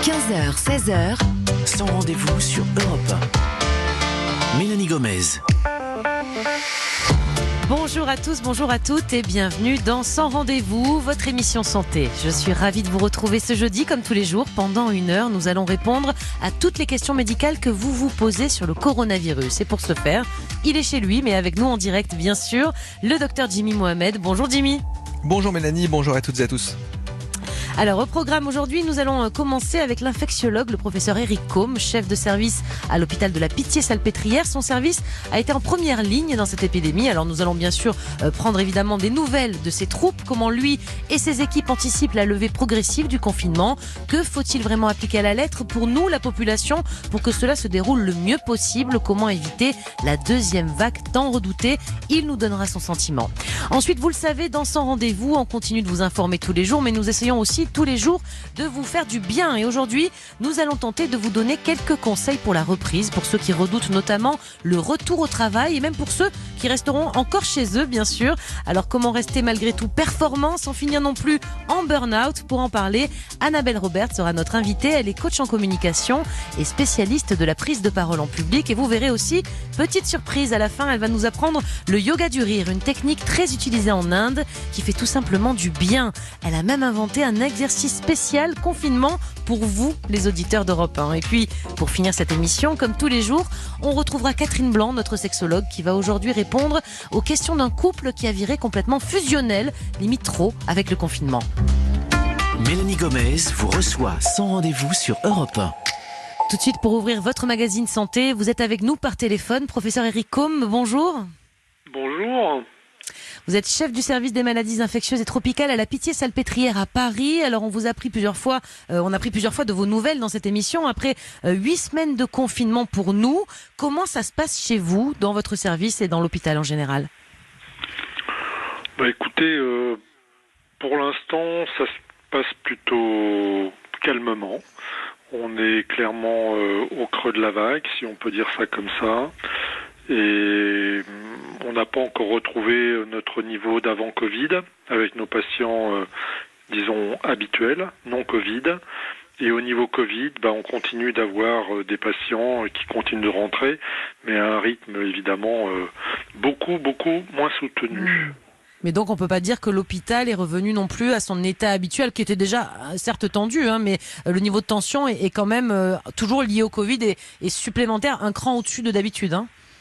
15h, 16h, Sans rendez-vous sur Europe 1. Mélanie Gomez. Bonjour à tous, bonjour à toutes et bienvenue dans Sans rendez-vous, votre émission santé. Je suis ravie de vous retrouver ce jeudi comme tous les jours. Pendant 1 heure, nous allons répondre à toutes les questions médicales que vous vous posez sur le coronavirus. Et pour ce faire, il est chez lui, mais avec nous en direct bien sûr, le docteur Jimmy Mohamed. Bonjour Jimmy. Bonjour Mélanie, bonjour à toutes et à tous. Alors au programme aujourd'hui, nous allons commencer avec l'infectiologue, le professeur Eric Combe, chef de service à l'hôpital de la Pitié-Salpêtrière. Son service a été en première ligne dans cette épidémie. Alors nous allons bien sûr prendre évidemment des nouvelles de ses troupes, comment lui et ses équipes anticipent la levée progressive du confinement. Que faut-il vraiment appliquer à la lettre pour nous, la population, pour que cela se déroule le mieux possible? Comment éviter la deuxième vague tant redoutée? Il nous donnera son sentiment. Ensuite, vous le savez, dans Sans rendez-vous, on continue de vous informer tous les jours, mais nous essayons aussi tous les jours de vous faire du bien. Et aujourd'hui, nous allons tenter de vous donner quelques conseils pour la reprise, pour ceux qui redoutent notamment le retour au travail et même pour ceux qui resteront encore chez eux, bien sûr. Alors, comment rester malgré tout performant sans finir non plus en burn-out? Pour en parler, Annabelle Robert sera notre invitée. Elle est coach en communication et spécialiste de la prise de parole en public. Et vous verrez aussi, petite surprise à la fin, elle va nous apprendre le yoga du rire, une technique très utilisée en Inde qui fait tout simplement du bien. Elle a même inventé un exercice spécial confinement pour vous, les auditeurs d'Europe 1. Et puis, pour finir cette émission, comme tous les jours, on retrouvera Catherine Blanc, notre sexologue, qui va aujourd'hui répondre aux questions d'un couple qui a viré complètement fusionnel, limite trop, avec le confinement. Mélanie Gomez vous reçoit Sans rendez-vous sur Europe 1. Tout de suite, pour ouvrir votre magazine santé, vous êtes avec nous par téléphone. Professeur Eric Combe, bonjour. Bonjour. Vous êtes chef du service des maladies infectieuses et tropicales à la Pitié-Salpêtrière à Paris. Alors, on vous a pris plusieurs fois, de vos nouvelles dans cette émission. Après 8 semaines de confinement pour nous, comment ça se passe chez vous, dans votre service et dans l'hôpital en général? Écoutez, pour l'instant, ça se passe plutôt calmement. On est clairement au creux de la vague, si on peut dire ça comme ça. Et on n'a pas encore retrouvé notre niveau d'avant Covid avec nos patients, disons, habituels, non Covid. Et au niveau Covid, on continue d'avoir des patients qui continuent de rentrer, mais à un rythme évidemment beaucoup moins soutenu. Mais donc on peut pas dire que l'hôpital est revenu non plus à son état habituel, qui était déjà certes tendu, mais le niveau de tension est quand même toujours lié au Covid et supplémentaire, un cran au-dessus de d'habitude.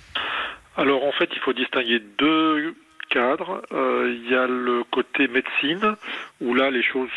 Alors en fait, il faut distinguer 2 cadres. Il y a le côté médecine, où là les choses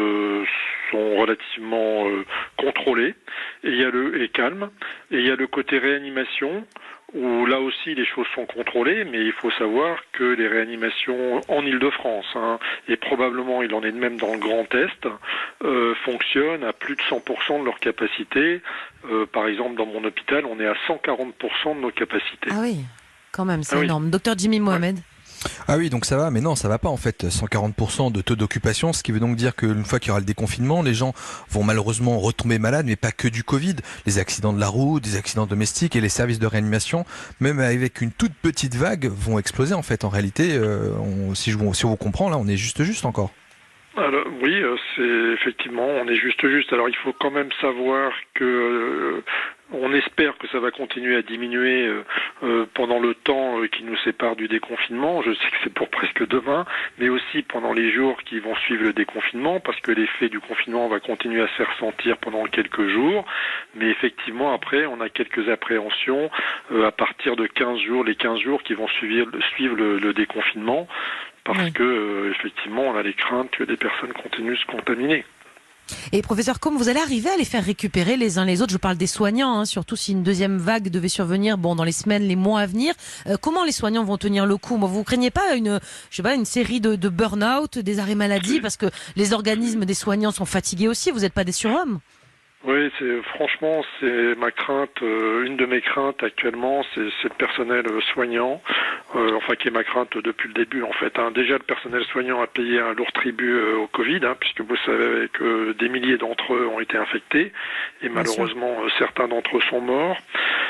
sont relativement contrôlées et calmes. Et il y a le côté réanimation, où là aussi les choses sont contrôlées, mais il faut savoir que les réanimations en Île-de-France, et probablement il en est de même dans le Grand Est, fonctionnent à plus de 100% de leur capacité. Par exemple, dans mon hôpital, on est à 140% de nos capacités. Ah oui, quand même, c'est énorme. Docteur Jimmy Mohamed. Ah oui, donc ça va, mais non, ça va pas en fait. 140% de taux d'occupation, ce qui veut donc dire qu'une fois qu'il y aura le déconfinement, les gens vont malheureusement retomber malades, mais pas que du Covid. Les accidents de la route, des accidents domestiques et les services de réanimation, même avec une toute petite vague, vont exploser en fait. En réalité, si on vous comprend, là, on est juste encore. Alors, oui, c'est effectivement, on est juste. Alors, il faut quand même savoir que on espère que ça va continuer à diminuer pendant le temps qui nous sépare du déconfinement. Je sais que c'est pour presque demain, mais aussi pendant les jours qui vont suivre le déconfinement, parce que l'effet du confinement va continuer à se faire sentir pendant quelques jours. Mais effectivement, après, on a quelques appréhensions à partir de 15 jours, les 15 jours qui vont suivre le déconfinement. Parce que, effectivement, on a les craintes que des personnes continuent de se contaminer. Et professeur Combe, vous allez arriver à les faire récupérer les uns les autres? Je parle des soignants, surtout si une deuxième vague devait survenir dans les semaines, les mois à venir. Comment les soignants vont tenir le coup? Vous craignez pas une série de burn-out, des arrêts maladie, parce que les organismes des soignants sont fatigués aussi, vous n'êtes pas des surhommes? Oui, franchement, c'est ma crainte. Une de mes craintes actuellement, c'est le personnel soignant, qui est ma crainte depuis le début en fait. Déjà, le personnel soignant a payé un lourd tribut au Covid, puisque vous savez que des milliers d'entre eux ont été infectés et malheureusement certains d'entre eux sont morts.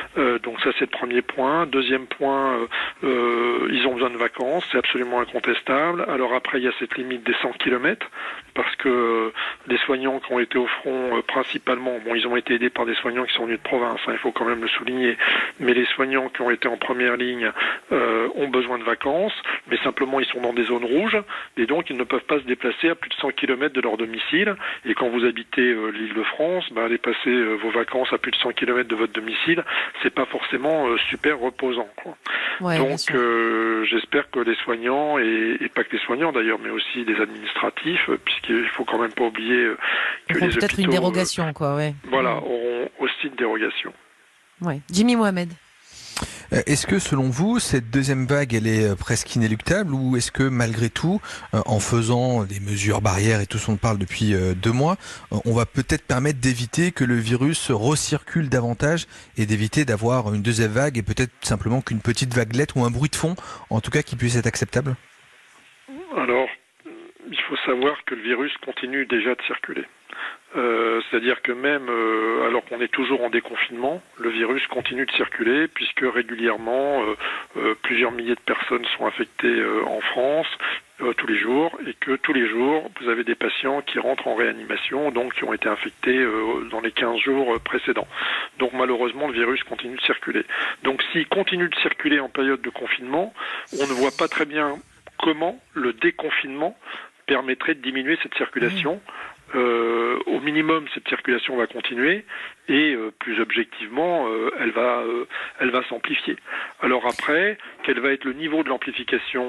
Donc ça, c'est le premier point. Deuxième point, ils ont besoin de vacances, c'est absolument incontestable. Alors après, il y a cette limite des 100 km, parce que les soignants qui ont été au front, principalement, bon, ils ont été aidés par des soignants qui sont venus de province, il faut quand même le souligner, mais les soignants qui ont été en première ligne ont besoin de vacances, mais simplement ils sont dans des zones rouges, et donc ils ne peuvent pas se déplacer à plus de 100 km de leur domicile, et quand vous habitez l'Île-de-France, aller passer vos vacances à plus de 100 km de votre domicile, c'est pas forcément super reposant, quoi. Ouais, donc j'espère que les soignants, et pas que les soignants d'ailleurs, mais aussi les administratifs, puisqu'il faut quand même pas oublier que les peut-être hôpitaux, une dérogation, quoi, ouais. Voilà, auront aussi une dérogation. Ouais. Jimmy Mohamed. Est-ce que selon vous, cette deuxième vague, elle est presque inéluctable, ou est-ce que malgré tout, en faisant des mesures barrières et tout ce qu'on parle depuis 2 mois, on va peut-être permettre d'éviter que le virus recircule davantage et d'éviter d'avoir une deuxième vague et peut-être simplement qu'une petite vaguelette ou un bruit de fond, en tout cas, qui puisse être acceptable? Alors, il faut savoir que le virus continue déjà de circuler. C'est-à-dire que même alors qu'on est toujours en déconfinement, le virus continue de circuler, puisque régulièrement plusieurs milliers de personnes sont infectées en France tous les jours, et que tous les jours vous avez des patients qui rentrent en réanimation, donc qui ont été infectés dans les 15 jours précédents. Donc malheureusement le virus continue de circuler. Donc s'il continue de circuler en période de confinement, on ne voit pas très bien comment le déconfinement permettrait de diminuer cette circulation. Au minimum, cette circulation va continuer, et plus objectivement, elle va s'amplifier. Alors après, quel va être le niveau de l'amplification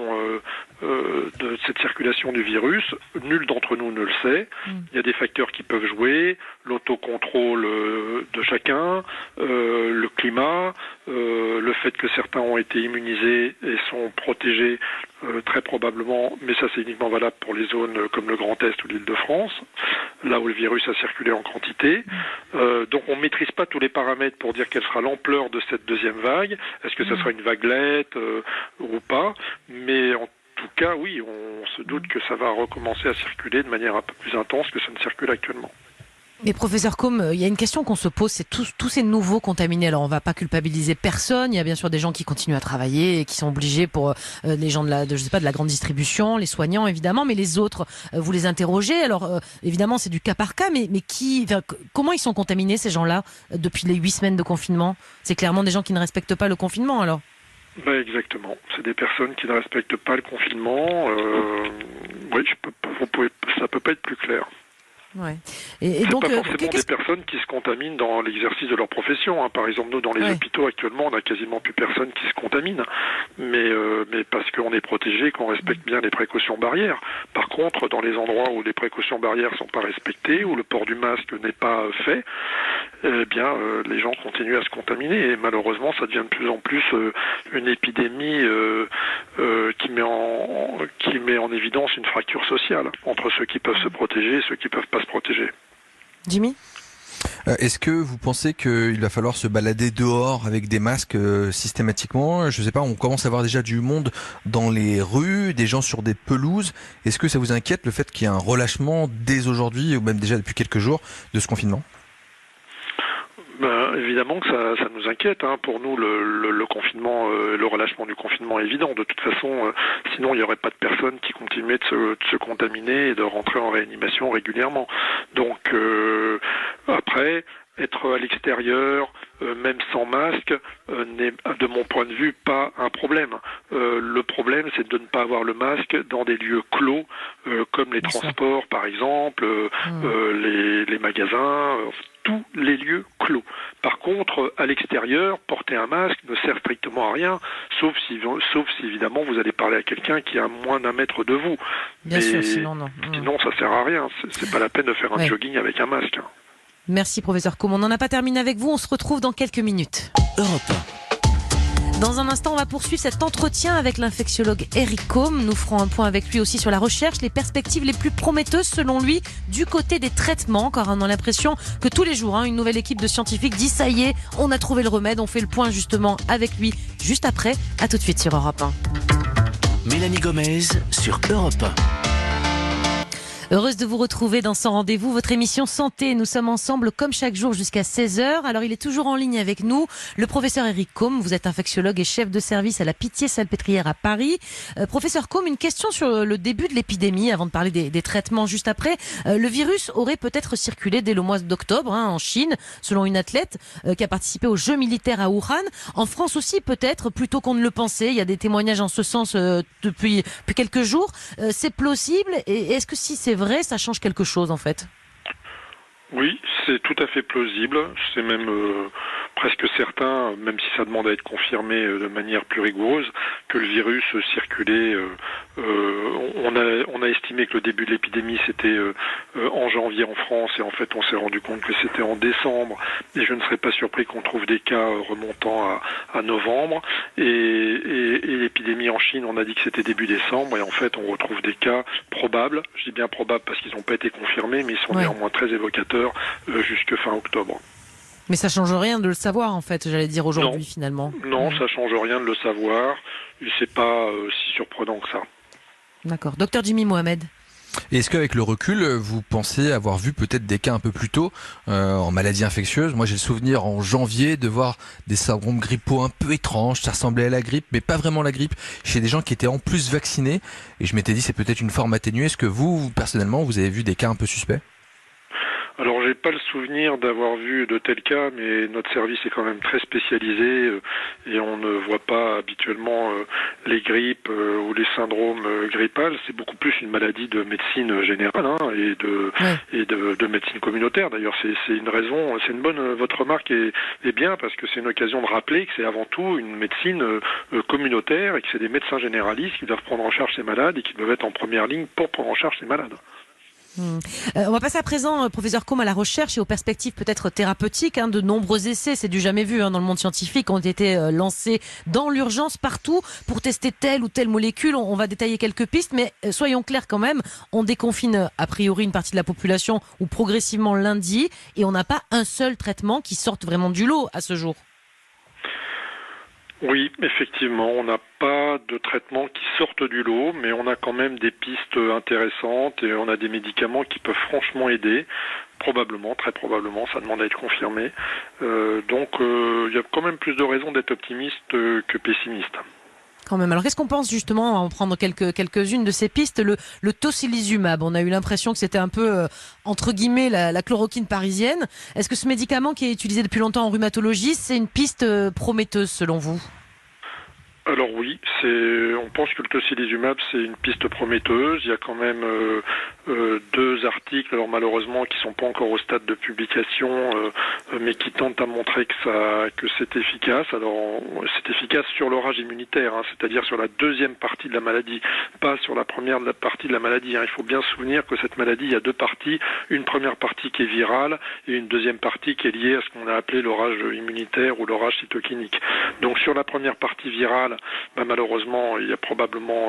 de cette circulation du virus? Nul d'entre nous ne le sait. Il y a des facteurs qui peuvent jouer, l'autocontrôle de chacun, le climat, le fait que certains ont été immunisés et sont protégés très probablement, mais ça c'est uniquement valable pour les zones comme le Grand Est ou l'Île-de-France, là où le virus a circulé en quantité. Donc on ne maîtrise pas tous les paramètres pour dire quelle sera l'ampleur de cette deuxième vague. Est-ce que ça sera une vaguelette ou pas? Mais en tout cas, oui, on se doute que ça va recommencer à circuler de manière un peu plus intense que ça ne circule actuellement. Mais professeur Combe, il y a une question qu'on se pose, c'est tous ces nouveaux contaminés. Alors on va pas culpabiliser personne, il y a bien sûr des gens qui continuent à travailler et qui sont obligés pour les gens de la grande distribution, les soignants évidemment, mais les autres, vous les interrogez. Alors évidemment c'est du cas par cas, mais comment ils sont contaminés ces gens-là depuis les 8 semaines de confinement? C'est clairement des gens qui ne respectent pas le confinement alors? Exactement, c'est des personnes qui ne respectent pas le confinement. Oui, ça peut pas être plus clair. Ouais. C'est donc, pas forcément des personnes qui se contaminent dans l'exercice de leur profession. Par exemple, nous, dans les hôpitaux, actuellement, on n'a quasiment plus personne qui se contamine. Mais parce qu'on est protégé, qu'on respecte bien les précautions barrières. Par contre, dans les endroits où les précautions barrières ne sont pas respectées, où le port du masque n'est pas fait, les gens continuent à se contaminer. Et malheureusement, ça devient de plus en plus une épidémie qui met en évidence une fracture sociale entre ceux qui peuvent se protéger et ceux qui peuvent pas se protéger. Jimmy ? Est-ce que vous pensez qu'il va falloir se balader dehors avec des masques systématiquement? Je ne sais pas, on commence à voir déjà du monde dans les rues, des gens sur des pelouses. Est-ce que ça vous inquiète le fait qu'il y ait un relâchement dès aujourd'hui, ou même déjà depuis quelques jours, de ce confinement? Évidemment que ça nous inquiète. Pour nous, le confinement, le relâchement du confinement est évident. De toute façon, sinon il n'y aurait pas de personnes qui continuaient de se contaminer et de rentrer en réanimation régulièrement. Donc après, être à l'extérieur, même sans masque, n'est, de mon point de vue, pas un problème. Le problème, c'est de ne pas avoir le masque dans des lieux clos, comme les transports, par exemple, les magasins, tous les lieux clos. Par contre, à l'extérieur, porter un masque ne sert strictement à rien, sauf si évidemment vous allez parler à quelqu'un qui est à moins d'1 mètre de vous. Bien sûr, sinon non. Sinon, ça sert à rien. C'est pas la peine de faire un jogging avec un masque. Merci professeur Combe. On n'en a pas terminé avec vous, on se retrouve dans quelques minutes. Europe 1. Dans un instant, on va poursuivre cet entretien avec l'infectiologue Eric Combe. Nous ferons un point avec lui aussi sur la recherche, les perspectives les plus prometteuses selon lui du côté des traitements, car on a l'impression que tous les jours, une nouvelle équipe de scientifiques dit ça y est, on a trouvé le remède. On fait le point justement avec lui juste après. À tout de suite sur Europe 1. Mélanie Gomez sur Europe 1. Heureuse de vous retrouver dans Sans Rendez-vous, votre émission santé. Nous sommes ensemble comme chaque jour jusqu'à 16h. Alors il est toujours en ligne avec nous, le professeur Eric Combe. Vous êtes infectiologue et chef de service à la Pitié-Salpêtrière à Paris. Professeur Combe, une question sur le début de l'épidémie, avant de parler des traitements juste après. Le virus aurait peut-être circulé dès le mois d'octobre en Chine, selon une athlète qui a participé aux Jeux militaires à Wuhan. En France aussi peut-être, plutôt qu'on ne le pensait. Il y a des témoignages en ce sens depuis quelques jours. C'est plausible, et est-ce que si c'est vrai, ça change quelque chose en fait? Oui, c'est tout à fait plausible. C'est même presque certain, même si ça demande à être confirmé de manière plus rigoureuse, que le virus circulait. On a estimé que le début de l'épidémie c'était en janvier en France, et en fait on s'est rendu compte que c'était en décembre. Et je ne serais pas surpris qu'on trouve des cas remontant à novembre. Et l'épidémie en Chine, on a dit que c'était début décembre, et en fait on retrouve des cas probables. Je dis bien probables parce qu'ils n'ont pas été confirmés, mais ils sont néanmoins très évocateurs jusque fin octobre. Mais ça change rien de le savoir en fait, j'allais dire aujourd'hui finalement. Non, ça change rien de le savoir. C'est pas si surprenant que ça. D'accord. Docteur Jimmy Mohamed. Et est-ce qu'avec le recul, vous pensez avoir vu peut-être des cas un peu plus tôt en maladies infectieuses? Moi, j'ai le souvenir en janvier de voir des syndromes grippaux un peu étranges. Ça ressemblait à la grippe, mais pas vraiment la grippe, chez des gens qui étaient en plus vaccinés. Et je m'étais dit, c'est peut-être une forme atténuée. Est-ce que vous, personnellement, vous avez vu des cas un peu suspects? Alors, j'ai pas le souvenir d'avoir vu de tels cas, mais notre service est quand même très spécialisé et on ne voit pas habituellement les grippes ou les syndromes grippales. C'est beaucoup plus une maladie de médecine générale et de médecine communautaire. D'ailleurs, c'est une raison, c'est une bonne. Votre remarque est bien, parce que c'est une occasion de rappeler que c'est avant tout une médecine communautaire et que c'est des médecins généralistes qui doivent prendre en charge ces malades et qui doivent être en première ligne pour prendre en charge ces malades. On va passer à présent, professeur Combe, à la recherche et aux perspectives peut-être thérapeutiques. De nombreux essais, c'est du jamais vu dans le monde scientifique, ont été lancés dans l'urgence partout pour tester telle ou telle molécule. On va détailler quelques pistes, mais soyons clairs quand même, on déconfine a priori une partie de la population ou progressivement lundi, et on n'a pas un seul traitement qui sorte vraiment du lot à ce jour. Oui, effectivement, on n'a pas de traitement qui sortent du lot, mais on a quand même des pistes intéressantes et on a des médicaments qui peuvent franchement aider. Probablement, très probablement, ça demande à être confirmé. Donc, il y a quand même plus de raisons d'être optimiste que pessimiste. Quand même. Alors qu'est-ce qu'on pense justement, on va en prendre quelques-unes de ces pistes, le tocilizumab. On a eu l'impression que c'était un peu, entre guillemets, la chloroquine parisienne. Est-ce que ce médicament qui est utilisé depuis longtemps en rhumatologie, c'est une piste prometteuse selon vous ? Alors oui, on pense que le tocilizumab c'est une piste prometteuse. Il y a quand même 2 articles, alors malheureusement qui sont pas encore au stade de publication, mais qui tentent à montrer que c'est efficace. Alors c'est efficace sur l'orage immunitaire, c'est-à-dire sur la deuxième partie de la maladie, pas sur la première partie de la maladie. Il faut bien se souvenir que cette maladie, il y a 2 parties, une première partie qui est virale et une deuxième partie qui est liée à ce qu'on a appelé l'orage immunitaire ou l'orage cytokinique. Donc sur la première partie virale, malheureusement, il y a probablement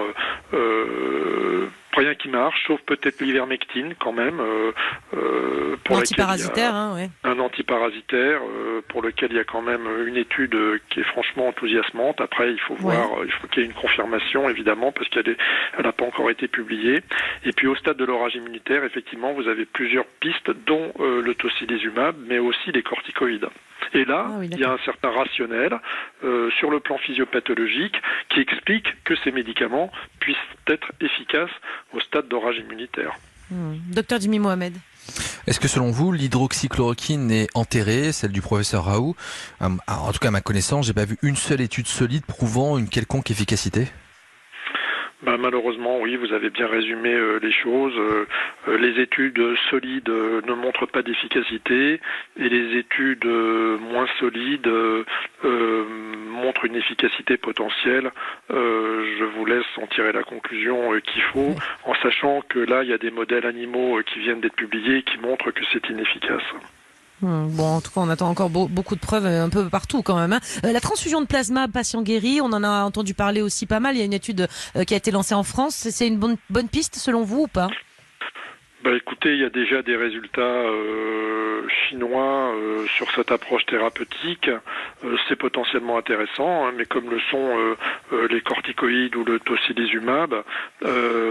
rien qui marche, sauf peut-être l'ivermectine quand même. Pour antiparasitaire, un antiparasitaire pour lequel il y a quand même une étude qui est franchement enthousiasmante. Après, il faut voir, il faut qu'il y ait une confirmation évidemment parce qu'elle n'a pas encore été publiée. Et puis au stade de l'orage immunitaire, effectivement, vous avez plusieurs pistes, dont le tocilizumab, mais aussi les corticoïdes. Et là, il y a un certain rationnel sur le plan physiopathologique qui explique que ces médicaments puissent être efficaces au stade d'orage immunitaire. Docteur Jimmy Mohamed. Est-ce que selon vous, l'hydroxychloroquine est enterrée, celle du professeur Raoult? En tout cas, à ma connaissance, j'ai pas vu une seule étude solide prouvant une quelconque efficacité. Malheureusement, oui, vous avez bien résumé les choses. Les études solides ne montrent pas d'efficacité et les études moins solides montrent une efficacité potentielle. Je vous laisse en tirer la conclusion qu'il faut, en sachant que là, il y a des modèles animaux qui viennent d'être publiés et qui montrent que c'est inefficace. Bon, en tout cas, on attend encore beaucoup de preuves un peu partout quand même. La transfusion de plasma, patient guéri, on en a entendu parler aussi pas mal. Il y a une étude qui a été lancée en France. C'est une bonne piste selon vous ou pas ? Écoutez, il y a déjà des résultats chinois sur cette approche thérapeutique. C'est potentiellement intéressant, mais comme le sont les corticoïdes ou le tocilizumab,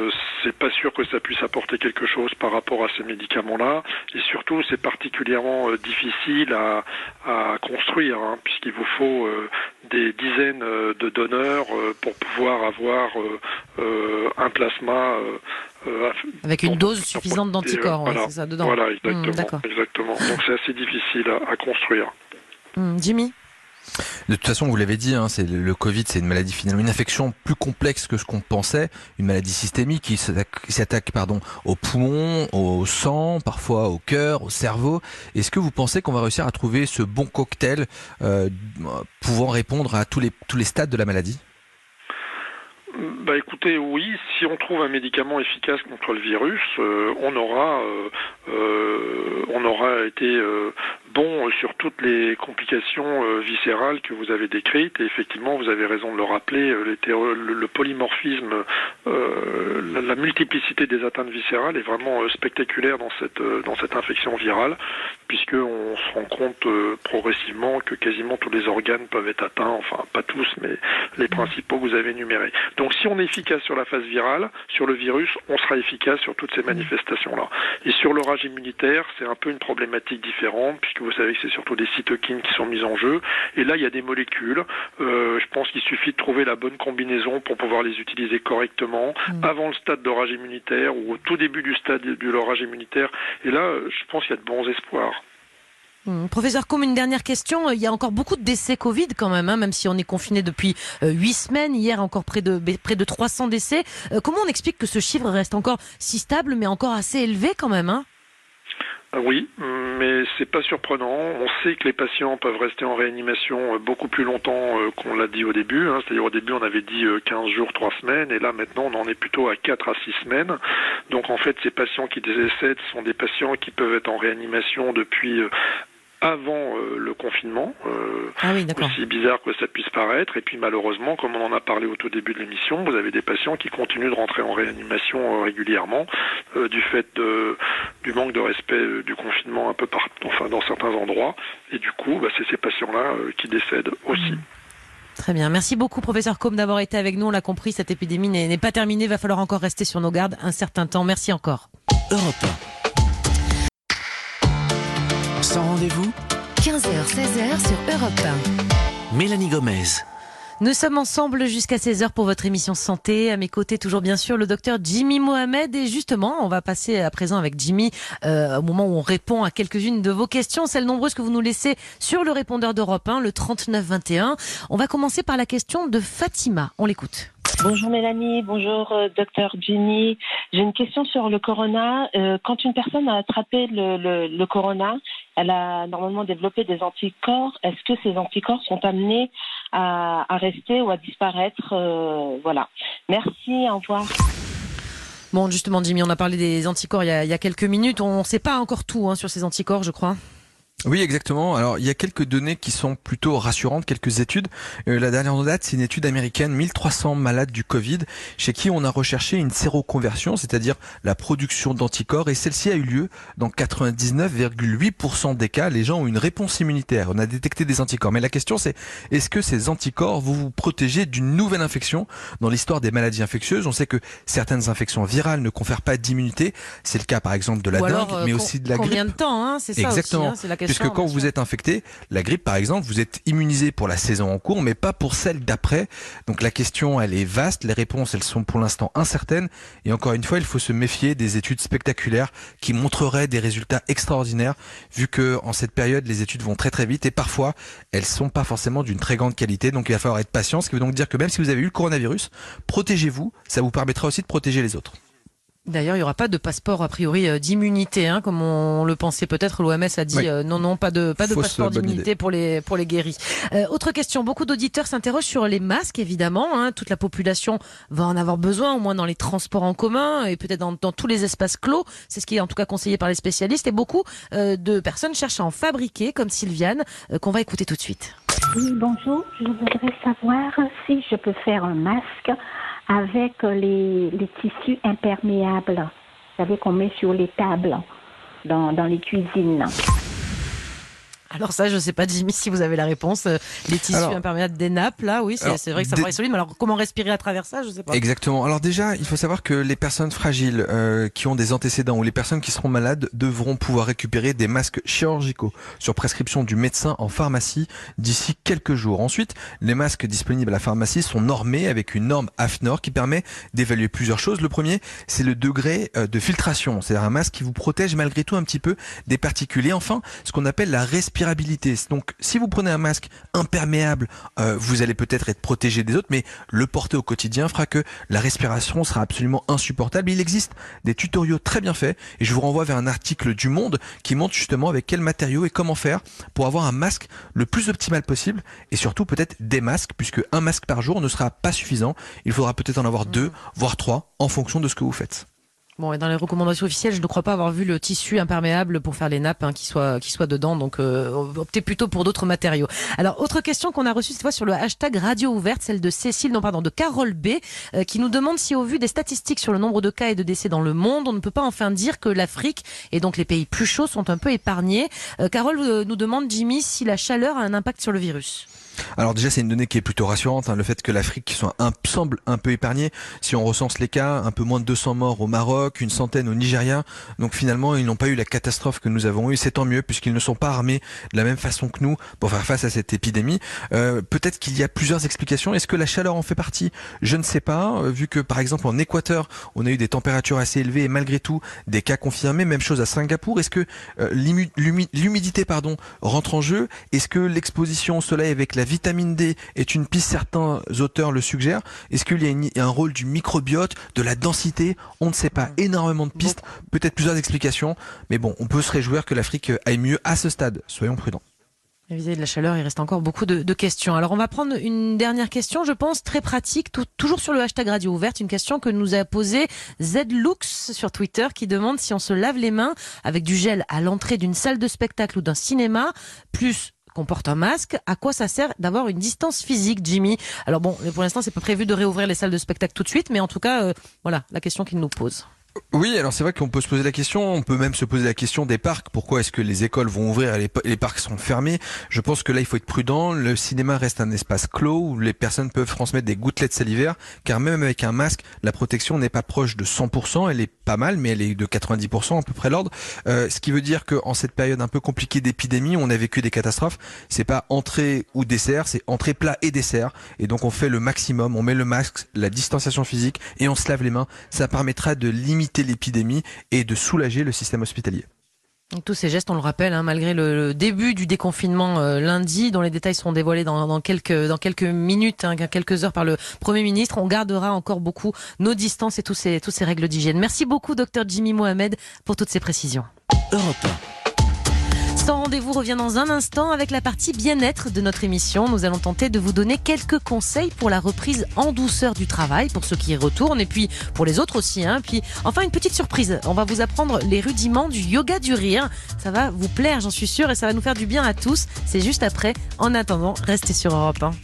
c'est pas sûr que ça puisse apporter quelque chose par rapport à ces médicaments-là. Et surtout, c'est particulièrement difficile à construire, hein, puisqu'il vous faut des dizaines de donneurs pour pouvoir avoir un plasma avec une dose suffisante d'anticorps, voilà, c'est ça, dedans. Voilà, exactement. Donc c'est assez difficile à construire. Jimmy ? De toute façon, vous l'avez dit, hein, le Covid, c'est une maladie finalement, une infection plus complexe que ce qu'on pensait, une maladie systémique qui s'attaque aux poumons, au sang, parfois au cœur, au cerveau. Est-ce que vous pensez qu'on va réussir à trouver ce bon cocktail pouvant répondre à tous les stades de la maladie ? Bah écoutez, oui, si on trouve un médicament efficace contre le virus, on aura été bon sur toutes les complications viscérales que vous avez décrites. Et effectivement, vous avez raison de le rappeler, le polymorphisme, la multiplicité des atteintes viscérales est vraiment spectaculaire dans cette infection virale, puisqu'on se rend compte progressivement que quasiment tous les organes peuvent être atteints, enfin pas tous, mais les principaux que vous avez énumérés. Donc si on est efficace sur la phase virale, sur le virus, on sera efficace sur toutes ces manifestations-là. Et sur le rage immunitaire, c'est un peu une problématique différente, puisque vous savez que c'est surtout des cytokines qui sont mises en jeu. Et là, il y a des molécules. Je pense qu'il suffit de trouver la bonne combinaison pour pouvoir les utiliser correctement avant le stade de rage immunitaire ou au tout début du stade du rage immunitaire. Et là, je pense qu'il y a de bons espoirs. Professeur Combe, une dernière question. Il y a encore beaucoup de décès Covid quand même si on est confiné depuis 8 semaines. Hier, encore près de 300 décès. Comment on explique que ce chiffre reste encore si stable, mais encore assez élevé quand même Oui, mais c'est pas surprenant. On sait que les patients peuvent rester en réanimation beaucoup plus longtemps qu'on l'a dit au début. C'est-à-dire au début, on avait dit 15 jours, 3 semaines, et là maintenant, on en est plutôt à 4 à 6 semaines. Donc en fait, ces patients qui décèdent sont des patients qui peuvent être en réanimation depuis avant le confinement, aussi bizarre que ça puisse paraître. Et puis malheureusement, comme on en a parlé au tout début de l'émission, vous avez des patients qui continuent de rentrer en réanimation régulièrement du fait du manque de respect du confinement un peu partout, enfin dans certains endroits. Et du coup, c'est ces patients-là qui décèdent aussi. Très bien. Merci beaucoup, professeur Combe, d'avoir été avec nous. On l'a compris, cette épidémie n'est pas terminée. Il va falloir encore rester sur nos gardes un certain temps. Merci encore. Europe 1. Sans rendez-vous, 15h-16h sur Europe 1. Mélanie Gomez. Nous sommes ensemble jusqu'à 16h pour votre émission Santé. À mes côtés, toujours bien sûr, le docteur Jimmy Mohamed. Et justement, on va passer à présent avec Jimmy au moment où on répond à quelques-unes de vos questions, celles nombreuses que vous nous laissez sur le répondeur d'Europe 1, le 3921. On va commencer par la question de Fatima. On l'écoute. Bonjour Mélanie, bonjour docteur Jimmy. J'ai une question sur le corona. Quand une personne a attrapé le corona, elle a normalement développé des anticorps. Est-ce que ces anticorps sont amenés à rester ou à disparaître Voilà. Merci, au revoir. Bon, justement Jimmy, on a parlé des anticorps il y a quelques minutes. On ne sait pas encore tout sur ces anticorps, je crois. Oui, exactement. Alors, il y a quelques données qui sont plutôt rassurantes, quelques études. La dernière en date, c'est une étude américaine, 1300 malades du Covid, chez qui on a recherché une séroconversion, c'est-à-dire la production d'anticorps, et celle-ci a eu lieu dans 99,8% des cas. Les gens ont une réponse immunitaire. On a détecté des anticorps. Mais la question, c'est, est-ce que ces anticorps vont vous protéger d'une nouvelle infection? Dans l'histoire des maladies infectieuses, on sait que certaines infections virales ne confèrent pas d'immunité. C'est le cas, par exemple, de la dengue, mais aussi de la grippe. Combien de temps, c'est ça. Exactement. Aussi, c'est la question. Puisque quand vous êtes infecté, la grippe par exemple, vous êtes immunisé pour la saison en cours, mais pas pour celle d'après. Donc la question, elle est vaste, les réponses, elles sont pour l'instant incertaines. Et encore une fois, il faut se méfier des études spectaculaires qui montreraient des résultats extraordinaires, vu que en cette période, les études vont très très vite et parfois, elles sont pas forcément d'une très grande qualité. Donc il va falloir être patient, ce qui veut donc dire que même si vous avez eu le coronavirus, protégez-vous, ça vous permettra aussi de protéger les autres. D'ailleurs, il n'y aura pas de passeport a priori d'immunité, comme on le pensait peut-être. L'OMS a dit non, pas de passeport d'immunité pour les guéris. Autre question, beaucoup d'auditeurs s'interrogent sur les masques, évidemment. Toute la population va en avoir besoin, au moins dans les transports en commun et peut-être dans tous les espaces clos. C'est ce qui est en tout cas conseillé par les spécialistes. Et beaucoup de personnes cherchent à en fabriquer, comme Sylviane, qu'on va écouter tout de suite. Oui, bonjour. Je voudrais savoir si je peux faire un masque avec les tissus imperméables, vous savez, qu'on met sur les tables dans les cuisines. Alors ça, je sais pas, Jimmy, si vous avez la réponse. Les tissus imperméables des nappes, là, oui, c'est vrai que ça paraît solide. Mais alors, comment respirer à travers ça, je sais pas. Exactement. Alors déjà, il faut savoir que les personnes fragiles qui ont des antécédents ou les personnes qui seront malades devront pouvoir récupérer des masques chirurgicaux sur prescription du médecin en pharmacie d'ici quelques jours. Ensuite, les masques disponibles à la pharmacie sont normés avec une norme AFNOR qui permet d'évaluer plusieurs choses. Le premier, c'est le degré de filtration, c'est-à-dire un masque qui vous protège malgré tout un petit peu des particules. Et enfin, ce qu'on appelle la respirabilité. Donc, si vous prenez un masque imperméable, vous allez peut-être être protégé des autres, mais le porter au quotidien fera que la respiration sera absolument insupportable. Il existe des tutoriaux très bien faits et je vous renvoie vers un article du Monde qui montre justement avec quels matériaux et comment faire pour avoir un masque le plus optimal possible et surtout peut-être des masques, puisque un masque par jour ne sera pas suffisant. Il faudra peut-être en avoir 2, voire 3 en fonction de ce que vous faites. Bon, et dans les recommandations officielles, je ne crois pas avoir vu le tissu imperméable pour faire les nappes qui soit dedans. Donc, optez plutôt pour d'autres matériaux. Alors, autre question qu'on a reçue cette fois sur le hashtag Radio Ouverte, celle de Carole B, qui nous demande si, au vu des statistiques sur le nombre de cas et de décès dans le monde, on ne peut pas enfin dire que l'Afrique et donc les pays plus chauds sont un peu épargnés. Carole nous demande, Jimmy, si la chaleur a un impact sur le virus. Alors déjà, c'est une donnée qui est plutôt rassurante, le fait que l'Afrique semble un peu épargnée. Si on recense les cas, un peu moins de 200 morts au Maroc, une centaine au Nigeria. Donc finalement, ils n'ont pas eu la catastrophe que nous avons eue. C'est tant mieux, puisqu'ils ne sont pas armés de la même façon que nous pour faire face à cette épidémie. Peut-être qu'il y a plusieurs explications. Est-ce que la chaleur en fait partie? Je ne sais pas. Vu que par exemple en Équateur, on a eu des températures assez élevées et malgré tout des cas confirmés. Même chose à Singapour. Est-ce que l'humidité rentre en jeu? Est-ce que l'exposition au soleil avec la vitamine D est une piste, certains auteurs le suggèrent. Est-ce qu'il y a un rôle du microbiote, de la densité? On ne sait pas. Énormément de pistes, peut-être plusieurs explications, mais bon, on peut se réjouir que l'Afrique aille mieux à ce stade. Soyons prudents. Vis-à-vis de la chaleur, il reste encore beaucoup de questions. Alors, on va prendre une dernière question, je pense, très pratique, toujours sur le hashtag Radio Ouverte, une question que nous a posée Zlux sur Twitter, qui demande si on se lave les mains avec du gel à l'entrée d'une salle de spectacle ou d'un cinéma, plus qu'on porte un masque, à quoi ça sert d'avoir une distance physique, Jimmy? Alors bon, pour l'instant, c'est pas prévu de réouvrir les salles de spectacle tout de suite, mais en tout cas, voilà la question qu'il nous pose. Oui, alors c'est vrai qu'on peut se poser la question, on peut même se poser la question des parcs. Pourquoi est-ce que les écoles vont ouvrir et les parcs sont fermés? Je pense que là, il faut être prudent. Le cinéma reste un espace clos où les personnes peuvent transmettre des gouttelettes salivaires, car même avec un masque, la protection n'est pas proche de 100%. Elle est pas mal, mais elle est de 90% à peu près l'ordre. Ce qui veut dire qu'en cette période un peu compliquée d'épidémie, on a vécu des catastrophes. C'est pas entrée ou dessert, c'est entrée, plat et dessert. Et donc on fait le maximum, on met le masque, la distanciation physique et on se lave les mains. Ça permettra de limiter l'épidémie et de soulager le système hospitalier. Et tous ces gestes, on le rappelle, malgré le début du déconfinement lundi, dont les détails seront dévoilés dans quelques minutes, quelques heures par le Premier ministre, on gardera encore beaucoup nos distances et tous ces règles d'hygiène. Merci beaucoup, Dr Jimmy Mohamed, pour toutes ces précisions. Europe 1. Sans rendez-vous revient dans un instant avec la partie bien-être de notre émission. Nous allons tenter de vous donner quelques conseils pour la reprise en douceur du travail, pour ceux qui y retournent et puis pour les autres aussi. Puis enfin, une petite surprise. On va vous apprendre les rudiments du yoga du rire. Ça va vous plaire, j'en suis sûre, et ça va nous faire du bien à tous. C'est juste après. En attendant, restez sur Europe 1.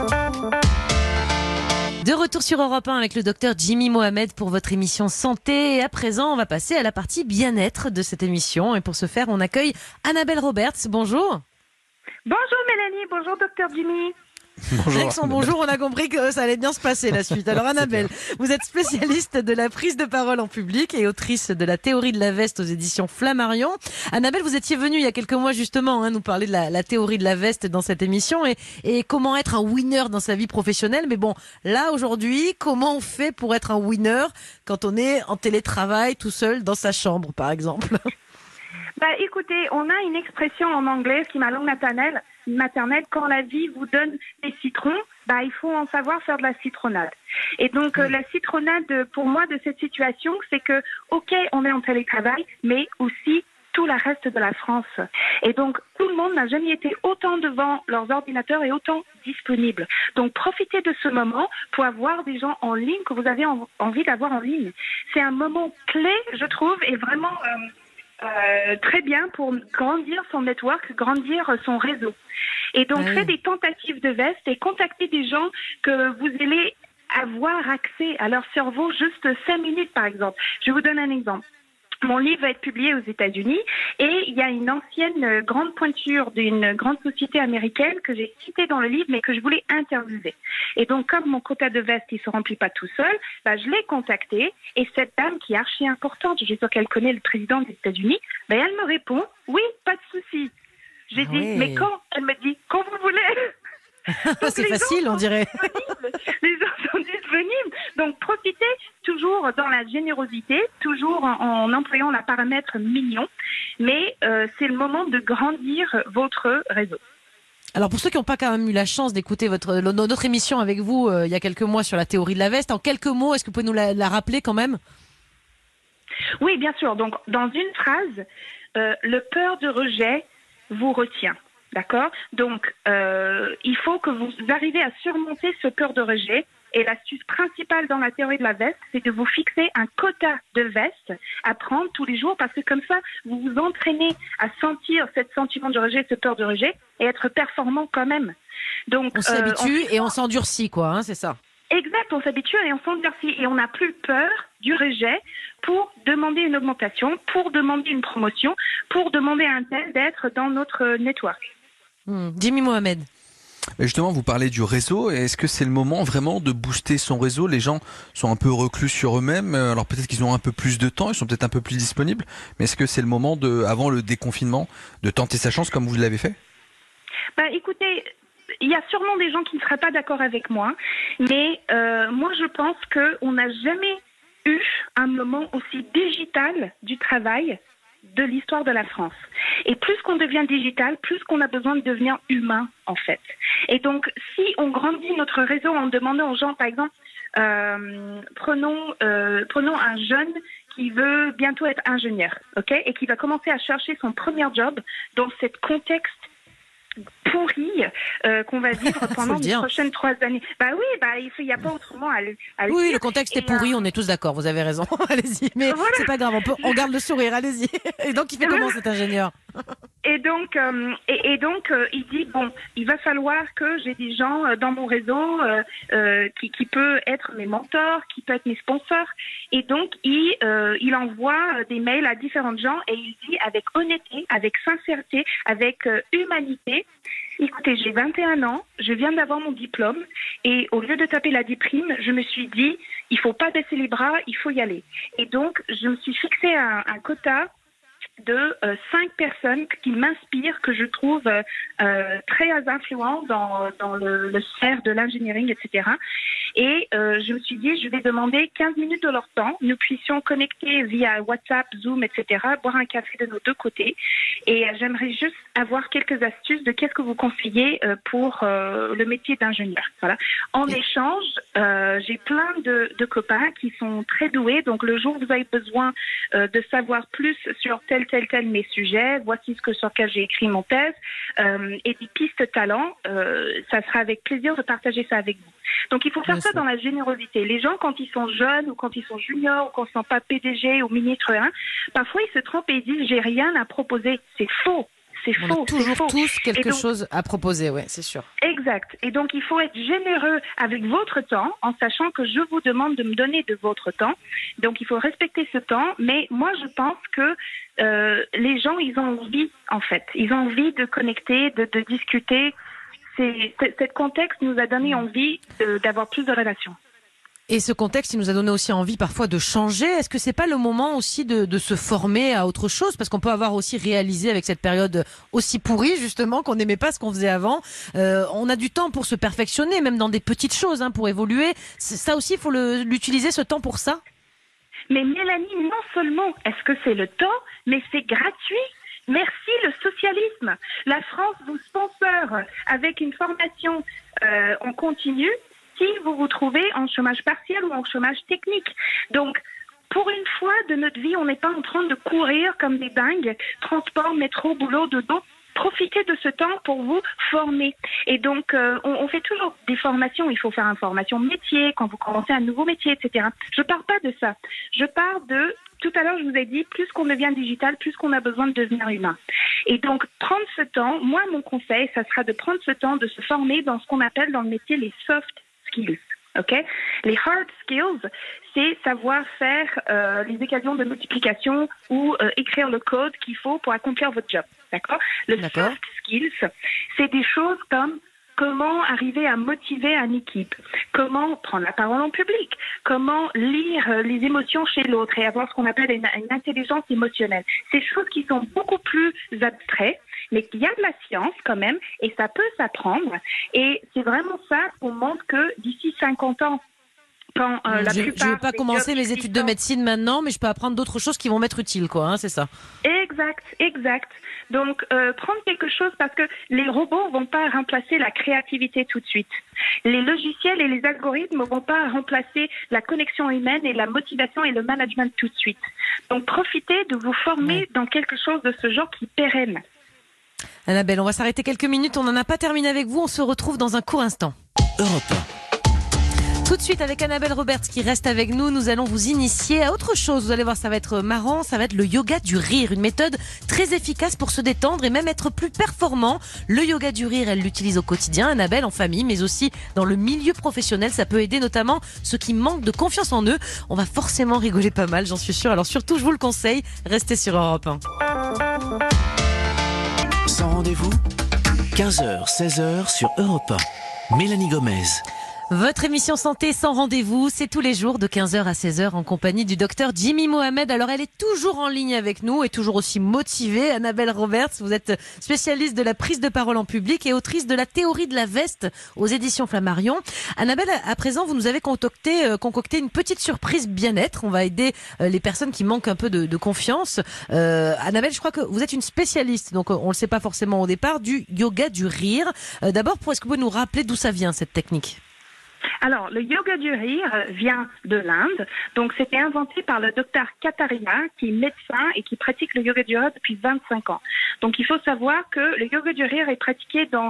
De retour sur Europe 1 avec le docteur Jimmy Mohamed pour votre émission Santé. Et à présent, on va passer à la partie bien-être de cette émission. Et pour ce faire, on accueille Annabelle Roberts. Bonjour. Bonjour Mélanie, bonjour docteur Jimmy. Bonjour. Avec son bonjour, on a compris que ça allait bien se passer la suite. Alors Annabelle, vous êtes spécialiste de la prise de parole en public et autrice de la théorie de la veste aux éditions Flammarion. Annabelle, vous étiez venue il y a quelques mois justement nous parler de la théorie de la veste dans cette émission et comment être un winner dans sa vie professionnelle. Mais bon, là aujourd'hui, comment on fait pour être un winner quand on est en télétravail tout seul dans sa chambre par exemple? Écoutez, on a une expression en anglais qui est ma langue maternelle, quand la vie vous donne des citrons, il faut en savoir faire de la citronnade. Et donc la citronnade pour moi de cette situation, c'est que ok, on est en télétravail, mais aussi tout le reste de la France. Et donc tout le monde n'a jamais été autant devant leurs ordinateurs et autant disponible. Donc profitez de ce moment pour avoir des gens en ligne que vous avez envie d'avoir en ligne. C'est un moment clé, je trouve, et vraiment très bien pour grandir son network, grandir son réseau. Et donc, faites des tentatives de veste et contactez des gens que vous allez avoir accès à leur cerveau juste 5 minutes, par exemple. Je vous donne un exemple. Mon livre va être publié aux États-Unis et il y a une ancienne grande pointure d'une grande société américaine que j'ai citée dans le livre mais que je voulais interviewer. Et donc comme mon quota de veste il se remplit pas tout seul, je l'ai contactée et cette dame qui est archi importante, je suis sûre qu'elle connaît le président des États-Unis, elle me répond oui, pas de souci. J'ai dit mais quand? Elle me dit quand vous voulez. C'est facile, on dirait. Les gens sont disponibles. Donc, profitez toujours dans la générosité, toujours en employant la paramètre mignon. Mais c'est le moment de grandir votre réseau. Alors, pour ceux qui n'ont pas quand même eu la chance d'écouter notre émission avec vous il y a quelques mois sur la théorie de la veste, en quelques mots, est-ce que vous pouvez nous la rappeler quand même? Oui, bien sûr. Donc, dans une phrase, le peur de rejet vous retient. D'accord? Donc, il faut que vous arriviez à surmonter ce peur de rejet. Et l'astuce principale dans la théorie de la veste, c'est de vous fixer un quota de veste à prendre tous les jours parce que comme ça, vous vous entraînez à sentir ce sentiment de rejet, ce peur de rejet et être performant quand même. Donc, on s'habitue et on s'endurcit, quoi, hein, c'est ça? Exact, on s'habitue et on s'endurcit et on n'a plus peur du rejet pour demander une augmentation, pour demander une promotion, pour demander à un tel d'être dans notre network. Jimmy Mohamed. Mais justement, vous parlez du réseau. Est-ce que c'est le moment vraiment de booster son réseau? Les gens sont un peu reclus sur eux-mêmes. Alors peut-être qu'ils ont un peu plus de temps, ils sont peut-être un peu plus disponibles. Mais est-ce que c'est le moment avant le déconfinement, de tenter sa chance comme vous l'avez fait? Écoutez, il y a sûrement des gens qui ne seraient pas d'accord avec moi. Mais moi, je pense qu'on n'a jamais eu un moment aussi digital du travail de l'histoire de la France. Et plus qu'on devient digital, plus qu'on a besoin de devenir humain, en fait. Et donc, si on grandit notre réseau en demandant aux gens, par exemple, prenons un jeune qui veut bientôt être ingénieur, ok, et qui va commencer à chercher son premier job dans ce contexte pourri qu'on va vivre pendant les prochaines 3 années. Il n'y a pas autrement à le Oui, dire. le contexte est pourri, on est tous d'accord, vous avez raison. Allez-y, mais voilà. C'est pas grave, on garde le sourire, allez-y. Et donc, il fait comment cet ingénieur? Et donc, il dit, il va falloir que j'ai des gens dans mon réseau qui peut être mes mentors, qui peut être mes sponsors. Et donc, il envoie des mails à différents gens et il dit avec honnêteté, avec sincérité, avec humanité, écoutez, j'ai 21 ans, je viens d'avoir mon diplôme et au lieu de taper la diplôme, je me suis dit, il faut pas baisser les bras, il faut y aller. Et donc, je me suis fixé un quota de 5 personnes qui m'inspirent, que je trouve très influents dans le sphère de l'engineering, etc. Et je me suis dit, je vais demander 15 minutes de leur temps. Nous puissions connecter via WhatsApp, Zoom, etc., boire un café de nos deux côtés. Et j'aimerais juste avoir quelques astuces de qu'est-ce que vous conseillez pour le métier d'ingénieur. Voilà. En échange, j'ai plein de copains qui sont très doués. Donc, le jour où vous avez besoin de savoir plus sur tel mes sujets, voici sur lequel j'ai écrit mon thèse, et des pistes talents, ça sera avec plaisir de partager ça avec vous. Donc il faut faire ça dans la générosité. Les gens, quand ils sont jeunes ou quand ils sont juniors ou quand ils ne sont pas PDG ou ministre 1, parfois ils se trompent et ils disent j'ai rien à proposer. C'est faux. On a toujours tous quelque chose à proposer, ouais, c'est sûr. Exact. Et donc, il faut être généreux avec votre temps en sachant que je vous demande de me donner de votre temps. Donc, il faut respecter ce temps. Mais moi, je pense que les gens, ils ont envie, en fait. Ils ont envie de connecter, de discuter. Cet contexte nous a donné envie d'avoir plus de relations. Et ce contexte, il nous a donné aussi envie parfois de changer. Est-ce que c'est pas le moment aussi de se former à autre chose? Parce qu'on peut avoir aussi réalisé avec cette période aussi pourrie, justement, qu'on n'aimait pas ce qu'on faisait avant. On a du temps pour se perfectionner, même dans des petites choses, pour évoluer. Ça aussi, il faut l'utiliser, ce temps, pour ça? Mais Mélanie, non seulement est-ce que c'est le temps, mais c'est gratuit. Merci le socialisme. La France vous sponsor avec une formation en continu si vous vous trouvez en chômage partiel ou en chômage technique. Donc, pour une fois de notre vie, on n'est pas en train de courir comme des dingues, transport, métro, boulot, dodo. Profitez de ce temps pour vous former. Et donc, on fait toujours des formations. Il faut faire une formation métier quand vous commencez un nouveau métier, etc. Je ne parle pas de ça. Je parle de... Tout à l'heure, je vous ai dit, plus qu'on devient digital, plus qu'on a besoin de devenir humain. Et donc, prendre ce temps, moi, mon conseil, ça sera de prendre ce temps de se former dans ce qu'on appelle dans le métier les soft skills. Ok, les hard skills, c'est savoir faire les équations de multiplication ou écrire le code qu'il faut pour accomplir votre job. D'accord. Le soft skills, c'est des choses comme comment arriver à motiver une équipe, comment prendre la parole en public, comment lire les émotions chez l'autre et avoir ce qu'on appelle une intelligence émotionnelle. Ces choses qui sont beaucoup plus abstraites, mais qu'il y a de la science quand même, et ça peut s'apprendre. Et c'est vraiment ça qu'on montre que d'ici 50 ans, quand je ne vais pas commencer mes études de médecine maintenant, mais je peux apprendre d'autres choses qui vont m'être utiles, quoi, hein, c'est ça. Exact. Donc, prendre quelque chose, parce que les robots vont pas remplacer la créativité tout de suite. Les logiciels et les algorithmes vont pas remplacer la connexion humaine et la motivation et le management tout de suite. Donc, profitez de vous former dans quelque chose de ce genre qui est pérenne. Annabelle, on va s'arrêter quelques minutes, on n'en a pas terminé avec vous, on se retrouve dans un court instant. Europe 1. Tout de suite avec Annabelle Roberts qui reste avec nous, nous allons vous initier à autre chose. Vous allez voir, ça va être marrant, ça va être le yoga du rire. Une méthode très efficace pour se détendre et même être plus performant. Le yoga du rire, elle l'utilise au quotidien, Annabelle, en famille, mais aussi dans le milieu professionnel. Ça peut aider notamment ceux qui manquent de confiance en eux. On va forcément rigoler pas mal, j'en suis sûre. Alors surtout, je vous le conseille, restez sur Europe 1. Sans rendez-vous, 15h, 16h sur Europe 1. Mélanie Gomez. Votre émission santé sans rendez-vous, c'est tous les jours de 15h à 16h en compagnie du docteur Jimmy Mohamed. Alors elle est toujours en ligne avec nous et toujours aussi motivée. Annabelle Roberts, vous êtes spécialiste de la prise de parole en public et autrice de la théorie de la veste aux éditions Flammarion. Annabelle, à présent, vous nous avez concocté une petite surprise bien-être. On va aider les personnes qui manquent un peu de confiance. Annabelle, je crois que vous êtes une spécialiste, donc on le sait pas forcément au départ, du yoga du rire. D'abord, est-ce que vous pouvez nous rappeler d'où ça vient cette technique ? Alors, le yoga du rire vient de l'Inde. Donc, c'était inventé par le docteur Kataria, qui est médecin et qui pratique le yoga du rire depuis 25 ans. Donc, il faut savoir que le yoga du rire est pratiqué dans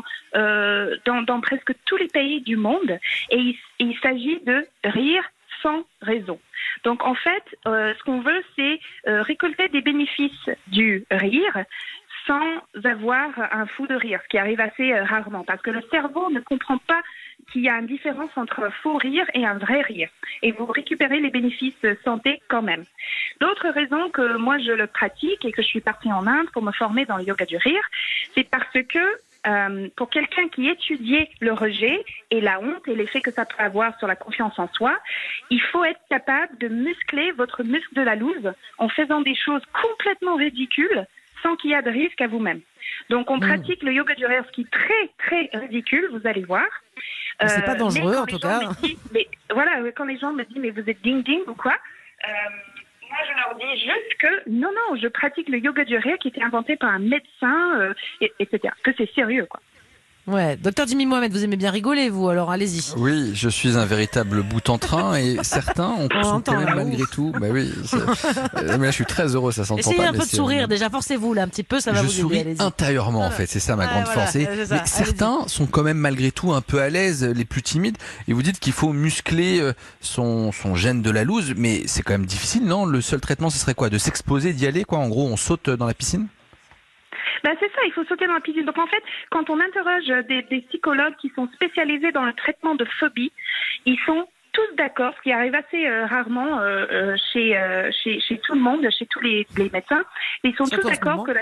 presque tous les pays du monde. Et il s'agit de rire sans raison. Donc, en fait, ce qu'on veut, c'est récolter des bénéfices du rire sans avoir un fou de rire, ce qui arrive assez rarement, parce que le cerveau ne comprend pas qu'il y a une différence entre un faux rire et un vrai rire. Et vous récupérez les bénéfices santé quand même. L'autre raison que moi je le pratique et que je suis partie en Inde pour me former dans le yoga du rire, c'est parce que pour quelqu'un qui étudiait le rejet et la honte et l'effet que ça peut avoir sur la confiance en soi, il faut être capable de muscler votre muscle de la loose en faisant des choses complètement ridicules sans qu'il y ait de risque à vous-même. Donc on pratique le yoga du rire, ce qui est très très ridicule, vous allez voir. C'est pas dangereux en tout cas. Voilà, quand les gens me disent mais vous êtes ding-ding ou quoi, moi je leur dis juste que non, je pratique le yoga du rire qui était inventé par un médecin, etc. Que c'est sérieux quoi. Ouais, docteur Jimmy Mohamed, vous aimez bien rigoler, vous, alors allez-y. Oui, je suis un véritable bout en train et certains sont quand même malgré tout. Bah oui, mais là je suis très heureux, ça s'entend pas. Essayez un peu de sourire, déjà, forcez-vous là un petit peu, ça va vous aider. Je souris allez-y. intérieurement en fait, c'est ça ma grande force. Mais certains sont quand même malgré tout un peu à l'aise, les plus timides. Et vous dites qu'il faut muscler son gène de la loose, mais c'est quand même difficile, non? Le seul traitement, ce serait quoi? De s'exposer, d'y aller, quoi? En gros, on saute dans la piscine? C'est ça, il faut sauter dans la piscine. Donc en fait, quand on interroge des psychologues qui sont spécialisés dans le traitement de phobie, ils sont tous d'accord, ce qui arrive assez rarement chez tout le monde, chez tous les médecins. Ils sont tous d'accord que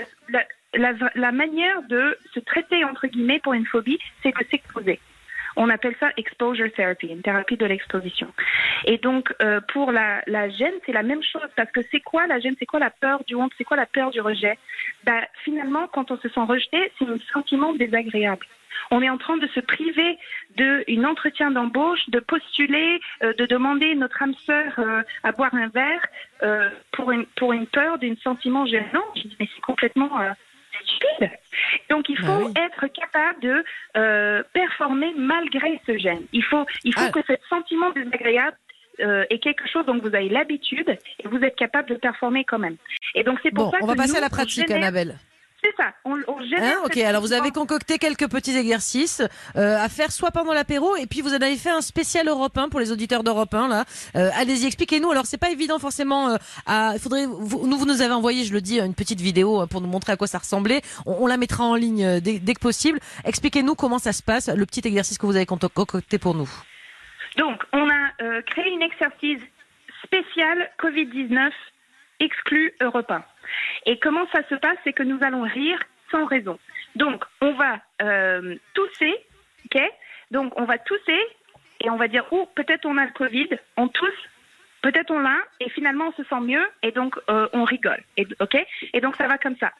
la manière de se traiter, entre guillemets, pour une phobie, c'est de s'exposer. On appelle ça exposure therapy, une thérapie de l'exposition. Et donc, pour la gêne, c'est la même chose. Parce que c'est quoi la gêne? C'est quoi la peur du honte? C'est quoi la peur du rejet? Finalement, quand on se sent rejeté, c'est un sentiment désagréable. On est en train de se priver d'un entretien d'embauche, de postuler, de demander notre âme sœur à boire un verre pour une peur, d'un sentiment gênant. Je dis, mais c'est complètement... stupide. Donc il faut être capable de performer malgré ce gêne. Il faut que ce sentiment désagréable est quelque chose dont vous avez l'habitude et vous êtes capable de performer quand même. Et donc c'est pour ça que on va passer à la pratique, Annabelle. C'est ça, on génère. Ok, alors vous avez concocté quelques petits exercices à faire soit pendant l'apéro et puis vous en avez fait un spécial Europe 1 pour les auditeurs d'Europe 1 là. Allez-y, expliquez-nous. Alors c'est pas évident forcément. Il faudrait vous nous avez envoyé, je le dis, une petite vidéo pour nous montrer à quoi ça ressemblait. On la mettra en ligne dès que possible. Expliquez-nous comment ça se passe, le petit exercice que vous avez concocté pour nous. Donc, on a créé une exercice spécial Covid-19 exclu Europe 1. Et comment ça se passe? C'est que nous allons rire sans raison. Donc, on va tousser, ok? Donc, on va tousser et on va dire, peut-être on a le Covid, on tousse, peut-être on l'a, et finalement on se sent mieux, et donc on rigole, ok? Et donc ça va comme ça.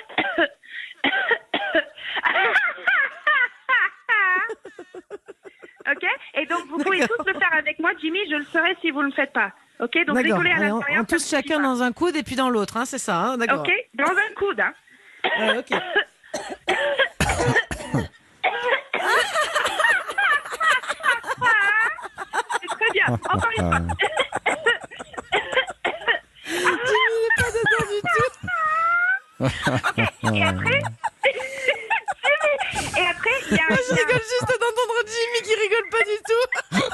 Ok? Et donc vous pouvez tous le faire avec moi, Jimmy, je le ferai si vous ne le faites pas. Ok? Donc rigolez à l'intérieur. On tousse chacun dans un coude et puis dans l'autre, hein, c'est ça, hein, d'accord. Ok? Dans un coude, hein. Ok. C'est très bien. Encore une fois. Jimmy n'est pas dedans du tout. Ok. Et après, il y a. Moi, je rigole juste d'entendre Jimmy qui rigole pas du tout.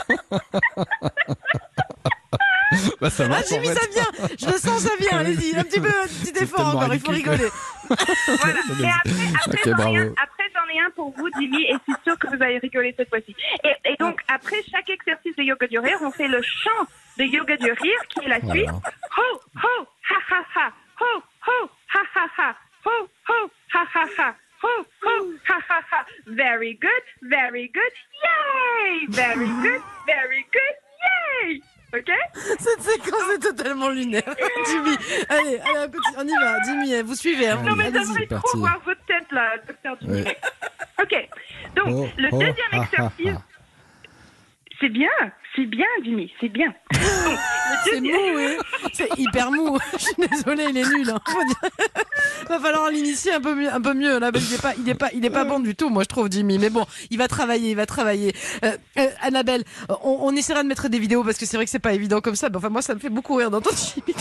Bah, ça marche, Jimmy, en fait. ça vient. Je le sens, ça vient. Allez-y, un petit effort encore. Il faut rigoler. Voilà. Et après, bravo. après, j'en ai un pour vous, Jimmy, et c'est sûr que vous allez rigoler cette fois-ci. Et donc, après chaque exercice de yoga du rire, on fait le chant de yoga du rire, qui est la suite. Ho, ho, ha, ha, ha. Ho, ho, ha, ha, ha. Ho, ho, ha, ha, ha. Ho, ho, ha, ha, ha. Very good, very good. Yay! Very good, very good. Yay! Ok? Cette séquence est totalement lunaire. Jimmy, allez, on y va. Jimmy, vous suivez. Hein. Non, mais Allez-y. j'aimerais trop voir votre tête, là, docteur Jimmy. Ouais. Ok. Donc, le deuxième exercice. C'est bien, Jimmy, c'est bien. Donc, C'est mou, oui. C'est hyper mou. Je suis désolée, il est nul. Hein. Va falloir l'initier un peu mieux là, parce qu'il est pas bon du tout, moi je trouve, Jimmy. Mais bon, il va travailler. Annabelle, on essaiera de mettre des vidéos parce que c'est vrai que c'est pas évident comme ça. Mais enfin, moi, ça me fait beaucoup rire d'entendre Jimmy.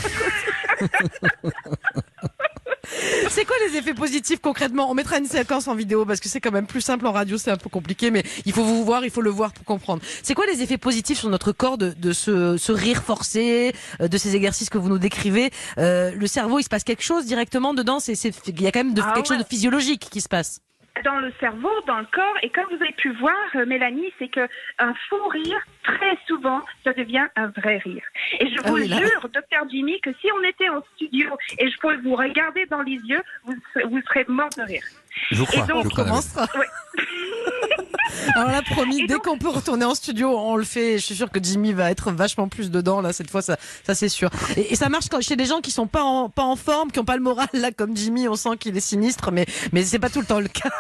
C'est quoi les effets positifs concrètement? On mettra une séquence en vidéo parce que c'est quand même plus simple en radio, c'est un peu compliqué, mais il faut le voir pour comprendre. C'est quoi les effets positifs sur notre corps de ce rire forcé, de ces exercices que vous nous décrivez? Le cerveau, il se passe quelque chose directement dedans? Il y a quand même quelque chose de physiologique qui se passe. Dans le cerveau, dans le corps, et comme vous avez pu voir, Mélanie, c'est que un faux rire, très souvent, ça devient un vrai rire. Et je vous jure, docteur Jimmy, que si on était en studio et je pouvais vous regarder dans les yeux, vous serez mort de rire. Je vous crois. Et donc, on commencera. Ouais. Alors là, promis, dès qu'on peut retourner en studio, on le fait. Je suis sûre que Jimmy va être vachement plus dedans là cette fois, ça c'est sûr. Et ça marche chez des gens qui sont pas en forme, qui ont pas le moral là, comme Jimmy. On sent qu'il est sinistre, mais c'est pas tout le temps le cas.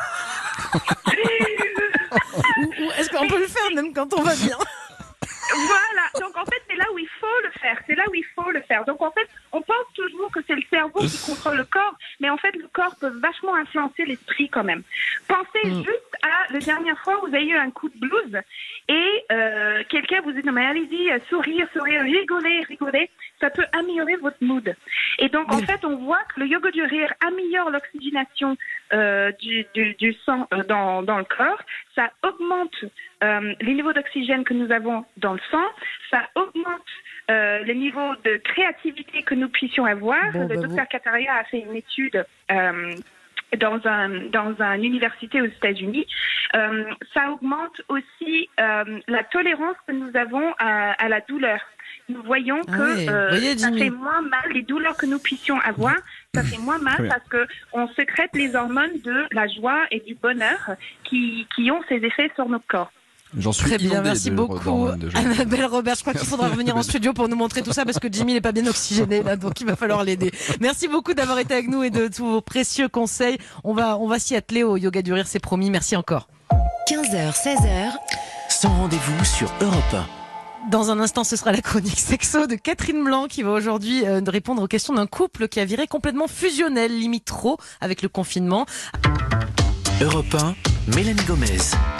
ou est-ce qu'on peut le faire même quand on va bien? Voilà, donc en fait c'est là où il faut le faire, donc en fait on pense toujours que c'est le cerveau qui contrôle le corps, mais en fait le corps peut vachement influencer l'esprit quand même. Pensez juste à la dernière fois où vous avez eu un coup de blues et quelqu'un vous dit non mais allez-y, sourire, rigolez, ça peut améliorer votre mood. Et donc en fait on voit que le yoga du rire améliore l'oxygénation du sang dans le corps, ça augmente les niveaux d'oxygène que nous avons dans le sang, ça augmente les niveaux de créativité que nous puissions avoir. Le docteur Kataria a fait une étude dans une université aux États-Unis. Ça augmente aussi la tolérance que nous avons à la douleur. Nous voyons que ça fait moins mal, les douleurs que nous puissions avoir, ça fait moins mal parce que on sécrète les hormones de la joie et du bonheur qui ont ces effets sur notre corps. J'en suis très bien, merci beaucoup Annabelle Robert. Je crois qu'il faudra revenir en studio pour nous montrer tout ça parce que Jimmy n'est pas bien oxygéné là, donc il va falloir l'aider. Merci beaucoup d'avoir été avec nous et de tous vos précieux conseils. On va s'y atteler au yoga du rire, c'est promis. Merci encore. 15h, 16h. Sans rendez-vous sur Europe 1. Dans un instant, ce sera la chronique sexo de Catherine Blanc qui va aujourd'hui répondre aux questions d'un couple qui a viré complètement fusionnel, limite trop, avec le confinement. Europe 1, Mélanie Gomez.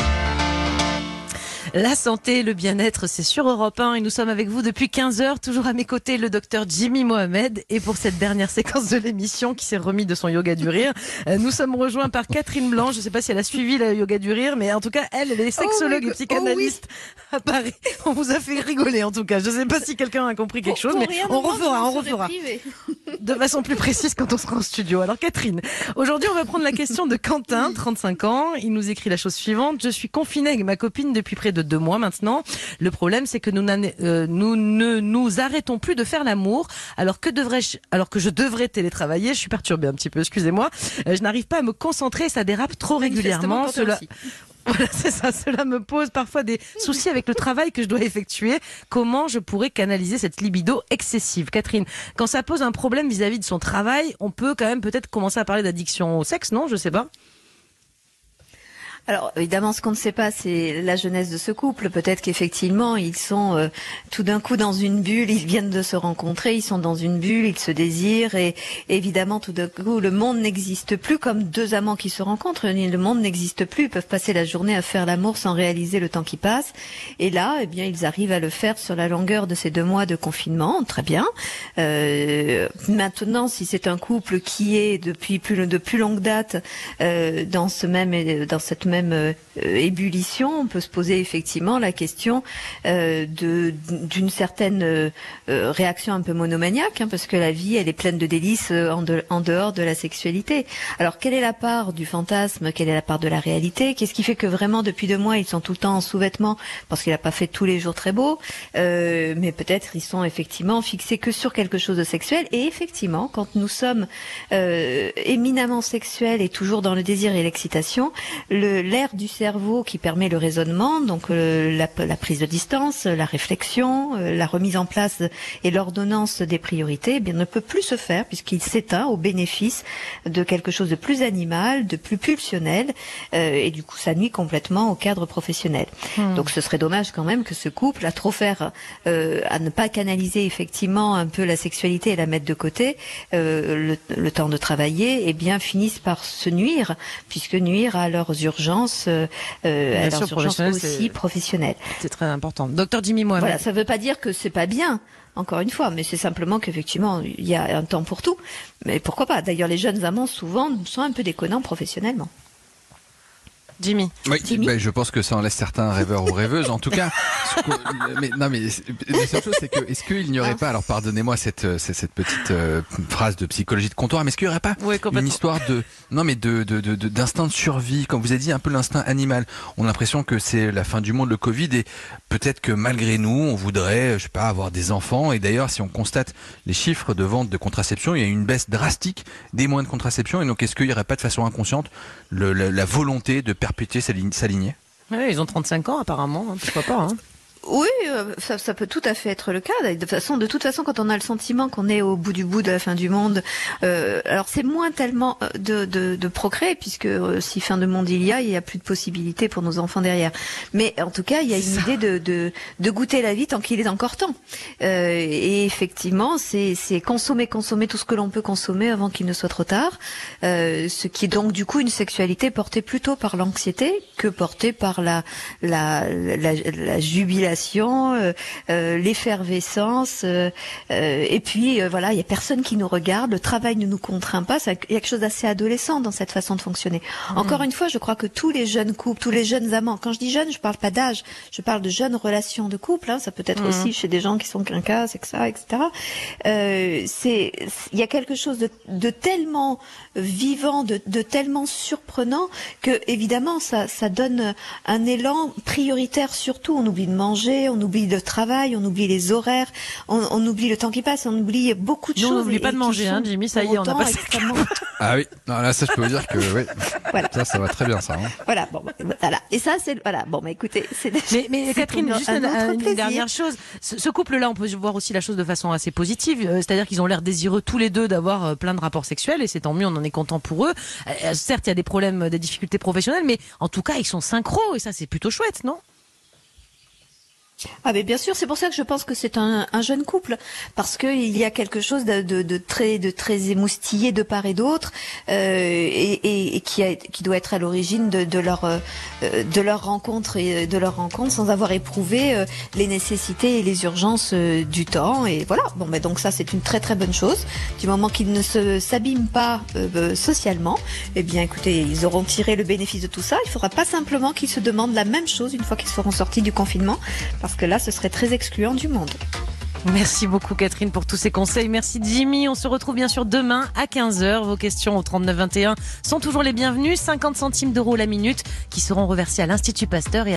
La santé, le bien-être, c'est sur Europe 1 et nous sommes avec vous depuis 15h, toujours à mes côtés le docteur Jimmy Mohamed. Et pour cette dernière séquence de l'émission qui s'est remis de son yoga du rire, nous sommes rejoints par Catherine Blanc. Je ne sais pas si elle a suivi le yoga du rire, mais en tout cas, elle est sexologue et psychanalyste à Paris. On vous a fait rigoler en tout cas. Je ne sais pas si quelqu'un a compris quelque chose, mais on refera. De façon plus précise quand on sera en studio. Alors Catherine, aujourd'hui on va prendre la question de Quentin, 35 ans. Il nous écrit la chose suivante. Je suis confiné avec ma copine depuis près de de 2 mois maintenant. Le problème, c'est que nous ne nous arrêtons plus de faire l'amour. Alors que je devrais télétravailler, je suis perturbée un petit peu, excusez-moi. Je n'arrive pas à me concentrer, ça dérape trop régulièrement. Voilà, c'est ça. Cela me pose parfois des soucis avec le travail que je dois effectuer. Comment je pourrais canaliser cette libido excessive? Catherine, quand ça pose un problème vis-à-vis de son travail, on peut quand même peut-être commencer à parler d'addiction au sexe, non? Je sais pas. Alors évidemment, ce qu'on ne sait pas, c'est la jeunesse de ce couple. Peut-être qu'effectivement, ils sont tout d'un coup dans une bulle, ils viennent de se rencontrer, ils sont dans une bulle, ils se désirent et évidemment, tout d'un coup, le monde n'existe plus comme deux amants qui se rencontrent. Le monde n'existe plus, ils peuvent passer la journée à faire l'amour sans réaliser le temps qui passe. Et là, eh bien, ils arrivent à le faire sur la longueur de ces 2 mois de confinement, très bien. Maintenant, si c'est un couple qui est de plus longue date dans cette même ébullition, on peut se poser effectivement la question d'une certaine réaction un peu monomaniaque, parce que la vie, elle est pleine de délices en dehors de la sexualité. Alors, quelle est la part du fantasme? Quelle est la part de la réalité? Qu'est-ce qui fait que vraiment, depuis 2 mois, ils sont tout le temps en sous-vêtements parce qu'il n'a pas fait tous les jours très beau, mais peut-être ils sont effectivement fixés que sur quelque chose de sexuel. Et effectivement, quand nous sommes éminemment sexuels et toujours dans le désir et l'excitation, l'aire du cerveau qui permet le raisonnement, donc la prise de distance, la réflexion, la remise en place et l'ordonnance des priorités, eh bien, ne peut plus se faire puisqu'il s'éteint au bénéfice de quelque chose de plus animal, de plus pulsionnel, et du coup ça nuit complètement au cadre professionnel. Donc ce serait dommage quand même que ce couple, à trop faire, à ne pas canaliser effectivement un peu la sexualité et la mettre de côté, le temps de travailler, eh bien finissent par se nuire, puisque nuire à leurs urgences, à leurs urgences aussi professionnelles. C'est très important. Docteur Jimmy Mohamed. Voilà, ça ne veut pas dire que c'est pas bien, encore une fois, mais c'est simplement qu'effectivement, il y a un temps pour tout. Mais pourquoi pas? D'ailleurs, les jeunes amants, souvent, sont un peu déconnants professionnellement. Jimmy. Oui, ben, je pense que ça en laisse certains rêveurs ou rêveuses. En tout cas, la seule chose, c'est que, est-ce qu'il n'y aurait pas, alors pardonnez-moi cette petite phrase de psychologie de comptoir, mais est-ce qu'il n'y aurait pas une histoire d'instinct de survie, comme vous avez dit, un peu l'instinct animal? On a l'impression que c'est la fin du monde, le Covid, et peut-être que malgré nous, on voudrait, je sais pas, avoir des enfants. Et d'ailleurs, si on constate les chiffres de vente de contraception, il y a une baisse drastique des moyens de contraception. Et donc, est-ce qu'il n'y aurait pas de façon inconsciente la volonté de perpétuer sa lignée? Oui, ils ont 35 ans apparemment, pourquoi pas. Oui, ça peut tout à fait être le cas. De toute façon, quand on a le sentiment qu'on est au bout de la fin du monde, alors c'est moins tellement de progrès, puisque si fin de monde il y a plus de possibilités pour nos enfants derrière. Mais en tout cas, il y a une idée de goûter la vie tant qu'il est encore temps. Et effectivement, c'est consommer tout ce que l'on peut consommer avant qu'il ne soit trop tard. Ce qui est donc du coup une sexualité portée plutôt par l'anxiété que portée par la jubilation, l'effervescence, et puis voilà, il y a personne qui nous regarde, le travail ne nous contraint pas. Il y a quelque chose d'assez adolescent dans cette façon de fonctionner. Encore une fois, je crois que tous les jeunes couples, tous les jeunes amants, quand je dis jeunes, je parle pas d'âge, je parle de jeunes relations de couple, ça peut être aussi chez des gens qui sont quinquas, sexa, etc. Il y a quelque chose de tellement vivant, de tellement surprenant que évidemment ça donne un élan prioritaire. Surtout, on oublie de manger, on oublie le travail, on oublie les horaires, on oublie le temps qui passe, on oublie beaucoup de choses. On n'oublie pas de manger, Jimmy, ça y est, on a passé. Ah oui, non, là ça je peux vous dire que oui. Voilà. Ça va très bien ça. Voilà, voilà. Et ça c'est écoutez, mais Catherine, juste une dernière chose. Ce couple-là, on peut voir aussi la chose de façon assez positive, c'est-à-dire qu'ils ont l'air désireux tous les deux d'avoir plein de rapports sexuels, et c'est tant mieux, on en est content pour eux. Certes, il y a des problèmes, des difficultés professionnelles, mais en tout cas, ils sont synchro, et ça c'est plutôt chouette, non? Ah mais bien sûr, c'est pour ça que je pense que c'est un jeune couple, parce que il y a quelque chose de très émoustillé de part et d'autre, et qui doit être à l'origine de leur rencontre et de leur rencontre sans avoir éprouvé les nécessités et les urgences du temps. Et voilà. Bon, mais donc ça c'est une très très bonne chose. Du moment qu'ils ne s'abîment pas socialement, eh bien écoutez, ils auront tiré le bénéfice de tout ça. Il faudra pas simplement qu'ils se demandent la même chose une fois qu'ils seront sortis du confinement, parce que là, ce serait très excluant du monde. Merci beaucoup Catherine pour tous ces conseils. Merci Jimmy. On se retrouve bien sûr demain à 15h. Vos questions au 39 21 sont toujours les bienvenues. 50 centimes d'euros la minute qui seront reversés à l'Institut Pasteur.